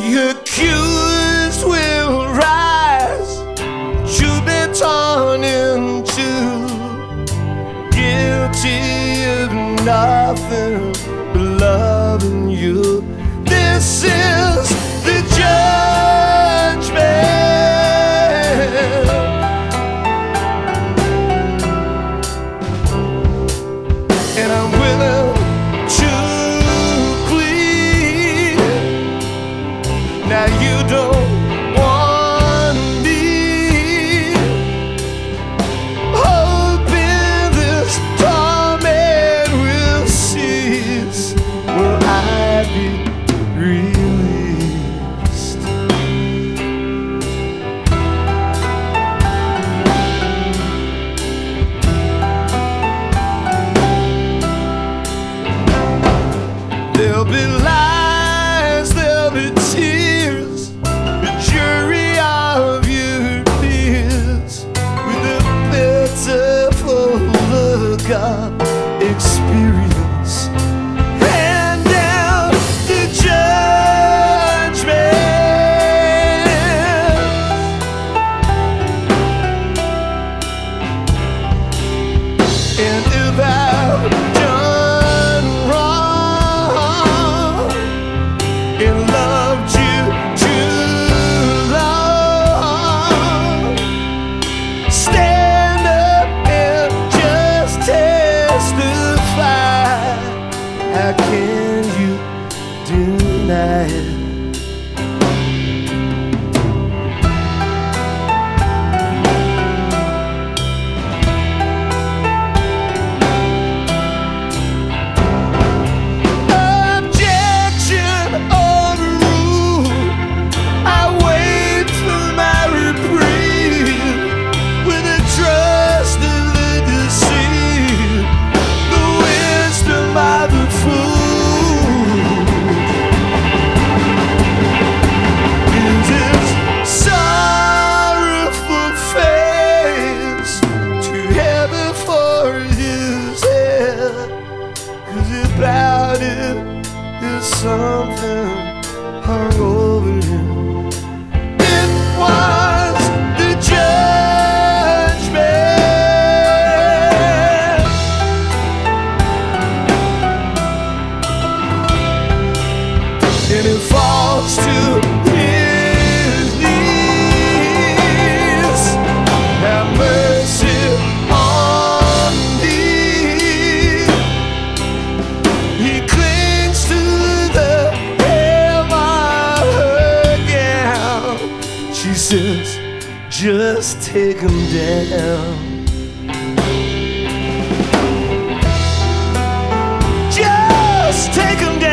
The accused will rise, you've been torn into, guilty of nothing but loving you. This is the judgment, and I'm willing to plead. Now you don't want me, hoping this torment will cease. Will I be released? There'll be lies, there'll be tears, the jury of your peers, with a pitiful look of experience. Hand down the judgment, and if I've done wrong and loved you too long, stand up and just testify. How can you deny it? Objection overruled. I wait for my reprieve with the trust of the deceived, the wisdom of the fool. Is his sorrowful face too heavy for his head? 'Cause about it is something hung over him. It was the judgment, and it falls to his knees. Have mercy on thee. He clings to the hem of her gown. She says, just take him down. Just take him down.